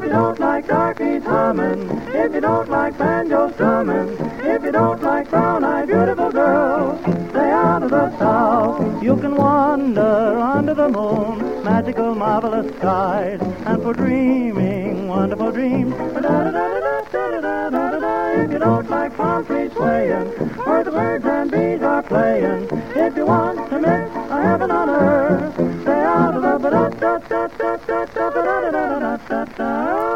you don't like darkies humming, if you don't like banjo strumming, if you don't like brown-eyed beautiful girls, stay out of the South. You can wander under the moon, magical, marvelous skies, and for dreaming wonderful dreams. If you don't like palm trees swaying, where the birds and bees are playing, if you want to miss a heaven on earth, stay out of the